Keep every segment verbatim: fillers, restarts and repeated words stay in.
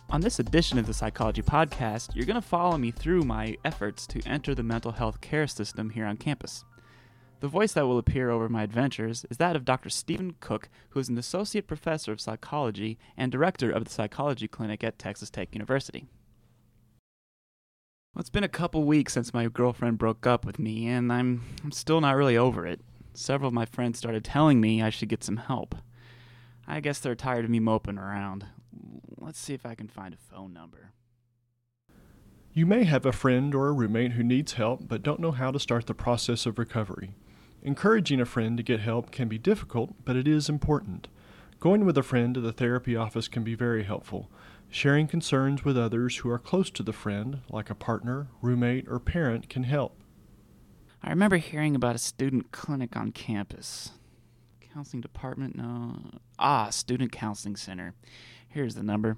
On this edition of the Psychology Podcast, you're going to follow me through my efforts to enter the mental health care system here on campus. The voice that will appear over my adventures is that of Doctor Stephen Cook, who is an associate professor of psychology and director of the psychology clinic at Texas Tech University. Well, it's been a couple weeks since my girlfriend broke up with me, and I'm, I'm still not really over it. Several of my friends started telling me I should get some help. I guess they're tired of me moping around. Let's see if I can find a phone number. You may have a friend or a roommate who needs help but don't know how to start the process of recovery. Encouraging a friend to get help can be difficult, but it is important. Going with a friend to the therapy office can be very helpful. Sharing concerns with others who are close to the friend, like a partner, roommate, or parent, can help. I remember hearing about a student clinic on campus. Counseling department? No. Ah, Student Counseling Center. Here's the number.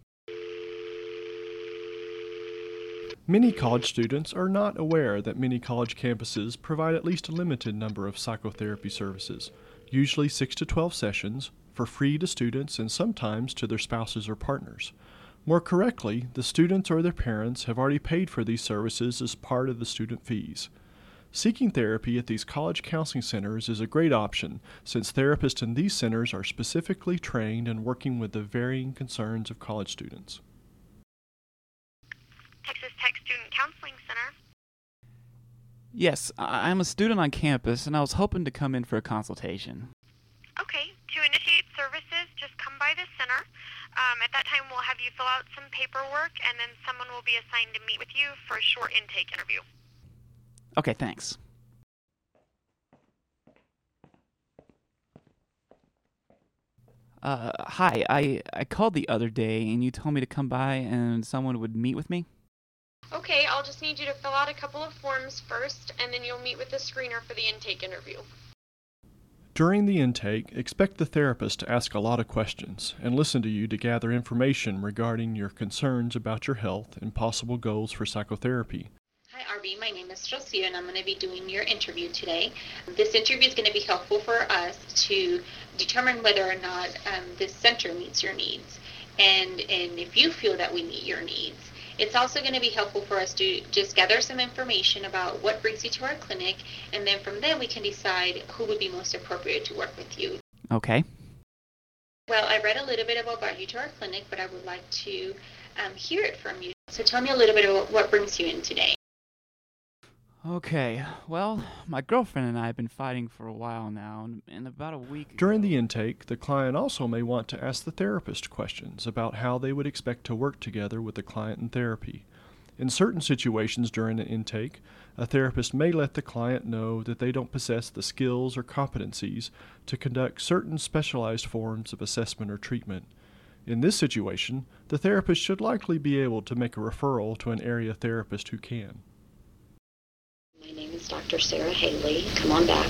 Many college students are not aware that many college campuses provide at least a limited number of psychotherapy services, usually six to twelve sessions, for free to students and sometimes to their spouses or partners. More correctly, the students or their parents have already paid for these services as part of the student fees. Seeking therapy at these college counseling centers is a great option, since therapists in these centers are specifically trained in working with the varying concerns of college students. Texas Tech Student Counseling Center. Yes, I- I'm a student on campus, and I was hoping to come in for a consultation. Okay, to initiate services, just come by the center. Um, at that time, we'll have you fill out some paperwork, and then someone will be assigned to meet with you for a short intake interview. Okay, thanks. Uh, hi, I, I called the other day, and you told me to come by and someone would meet with me? Okay, I'll just need you to fill out a couple of forms first, and then you'll meet with the screener for the intake interview. During the intake, expect the therapist to ask a lot of questions and listen to you to gather information regarding your concerns about your health and possible goals for psychotherapy. Hi, R B. My name is Josia, and I'm going to be doing your interview today. This interview is going to be helpful for us to determine whether or not um, this center meets your needs, and, and if you feel that we meet your needs. It's also going to be helpful for us to just gather some information about what brings you to our clinic, and then from there we can decide who would be most appropriate to work with you. Okay. Well, I read a little bit about brought you to our clinic, but I would like to um, hear it from you. So tell me a little bit about what brings you in today. Okay, well, my girlfriend and I have been fighting for a while now, and in about a week During ago- the intake, the client also may want to ask the therapist questions about how they would expect to work together with the client in therapy. In certain situations during the intake, a therapist may let the client know that they don't possess the skills or competencies to conduct certain specialized forms of assessment or treatment. In this situation, the therapist should likely be able to make a referral to an area therapist who can. My name is Doctor Sarah Haley. Come on back.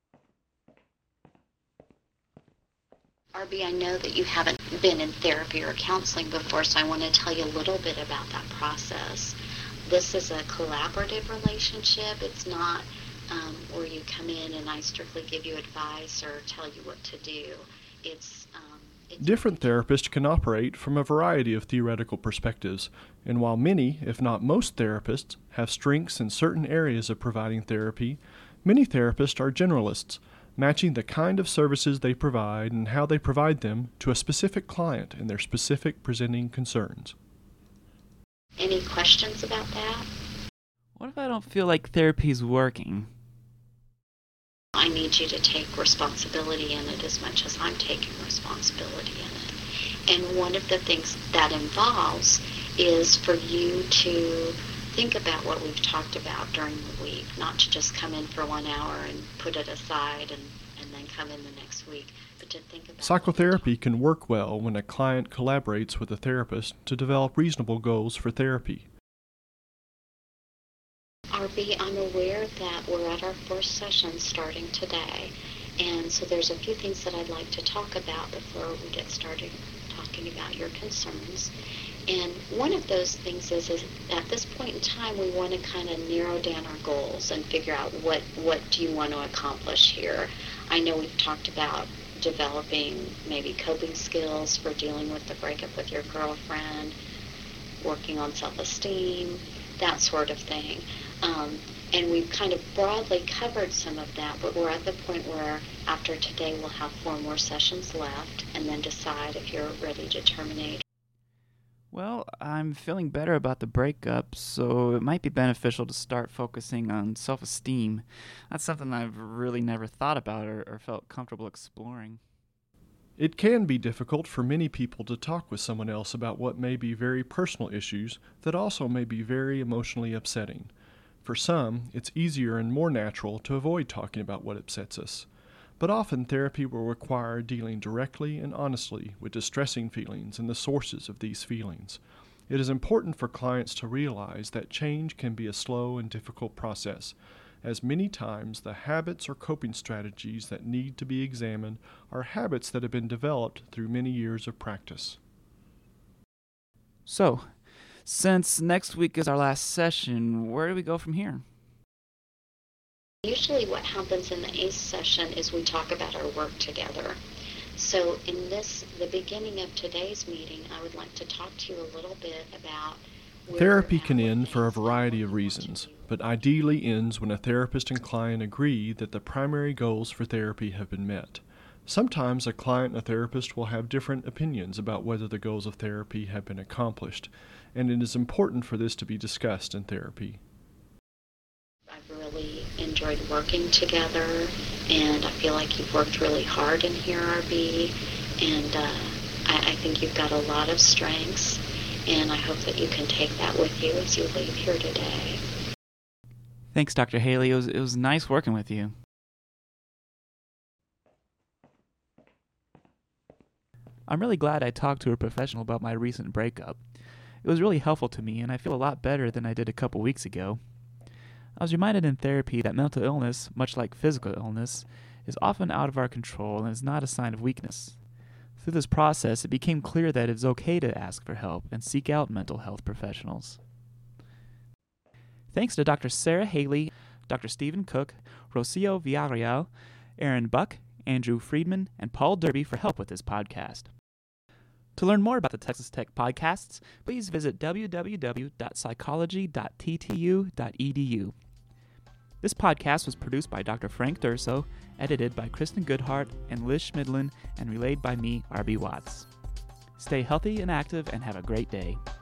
R B, I know that you haven't been in therapy or counseling before, so I want to tell you a little bit about that process. This is a collaborative relationship. It's not um, where you come in and I strictly give you advice or tell you what to do. It's um, it's Different therapists can operate from a variety of theoretical perspectives, and while many, if not most therapists, have strengths in certain areas of providing therapy, many therapists are generalists, matching the kind of services they provide and how they provide them to a specific client and their specific presenting concerns. Any questions about that? What if I don't feel like therapy's working? I need you to take responsibility in it as much as I'm taking responsibility in it. And one of the things that involves is for you to think about what we've talked about during the week, not to just come in for one hour and put it aside and, and then come in the next week, but to think about... Psychotherapy can work well when a client collaborates with a therapist to develop reasonable goals for therapy. R B, I'm aware that we're at our first session starting today, and so there's a few things that I'd like to talk about before we get started talking about your concerns. And one of those things is, is at this point in time, we want to kind of narrow down our goals and figure out what, what do you want to accomplish here. I know we've talked about developing maybe coping skills for dealing with the breakup with your girlfriend, working on self-esteem, that sort of thing. Um, and we've kind of broadly covered some of that, but we're at the point where after today we'll have four more sessions left and then decide if you're ready to terminate. Well, I'm feeling better about the breakup, so it might be beneficial to start focusing on self-esteem. That's something I've really never thought about or, or felt comfortable exploring. It can be difficult for many people to talk with someone else about what may be very personal issues that also may be very emotionally upsetting. For some, it's easier and more natural to avoid talking about what upsets us. But often therapy will require dealing directly and honestly with distressing feelings and the sources of these feelings. It is important for clients to realize that change can be a slow and difficult process, as many times the habits or coping strategies that need to be examined are habits that have been developed through many years of practice. So, since next week is our last session, where do we go from here? Usually what happens in the A C E session is we talk about our work together. So in this, the beginning of today's meeting, I would like to talk to you a little bit about where Therapy we're at can with end for a things and variety what of we want to reasons, do. but ideally ends when a therapist and client agree that the primary goals for therapy have been met. Sometimes a client and a therapist will have different opinions about whether the goals of therapy have been accomplished, and it is important for this to be discussed in therapy. I've really enjoyed working together, and I feel like you've worked really hard in here, R B, and uh, I, I think you've got a lot of strengths, and I hope that you can take that with you as you leave here today. Thanks, Doctor Haley. It was, it was nice working with you. I'm really glad I talked to a professional about my recent breakup. It was really helpful to me, and I feel a lot better than I did a couple weeks ago. I was reminded in therapy that mental illness, much like physical illness, is often out of our control and is not a sign of weakness. Through this process, it became clear that it is okay to ask for help and seek out mental health professionals. Thanks to Doctor Sarah Haley, Doctor Stephen Cook, Rocio Villarreal, Aaron Buck, Andrew Friedman, and Paul Derby for help with this podcast. To learn more about the Texas Tech podcasts, please visit w w w dot psychology dot t t u dot e d u. This podcast was produced by Doctor Frank Durso, edited by Kristen Goodhart and Liz Schmidlin, and relayed by me, R B Watts. Stay healthy and active and have a great day.